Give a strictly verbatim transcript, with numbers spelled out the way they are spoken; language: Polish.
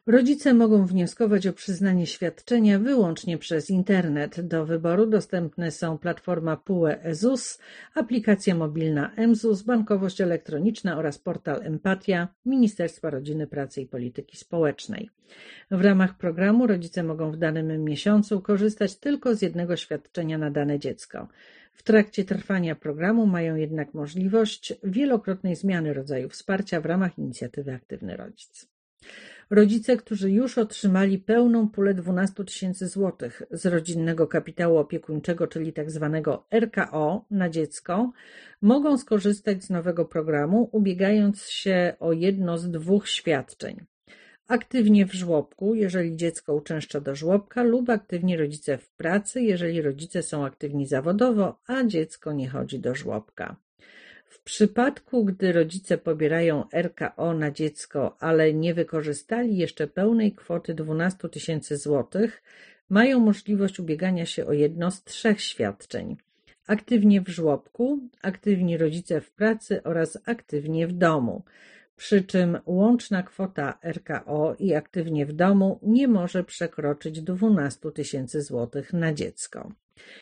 Rodzice mogą wnioskować o przyznanie świadczenia wyłącznie przez internet. Do wyboru dostępne są platforma P U E ZUS, aplikacja mobilna mZUS, bankowość elektroniczna oraz portal Empatia Ministerstwa Rodziny, Pracy i Polityki Społecznej. W ramach programu rodzice mogą w danym miesiącu korzystać tylko z jednego świadczenia na dane dziecko. W trakcie trwania programu mają jednak możliwość wielokrotnej zmiany rodzaju wsparcia w ramach inicjatywy Aktywny Rodzic. Rodzice, którzy już otrzymali pełną pulę dwanaście tysięcy złotych z rodzinnego kapitału opiekuńczego, czyli tak zwanego R K O na dziecko, mogą skorzystać z nowego programu, ubiegając się o jedno z dwóch świadczeń. Aktywnie w żłobku, jeżeli dziecko uczęszcza do żłobka, lub aktywni rodzice w pracy, jeżeli rodzice są aktywni zawodowo, a dziecko nie chodzi do żłobka. W przypadku, gdy rodzice pobierają R K O na dziecko, ale nie wykorzystali jeszcze pełnej kwoty dwanaście tysięcy złotych, mają możliwość ubiegania się o jedno z trzech świadczeń. Aktywnie w żłobku, aktywni rodzice w pracy oraz aktywnie w domu. Przy czym łączna kwota R K O i aktywnie w domu nie może przekroczyć dwanaście tysięcy złotych na dziecko.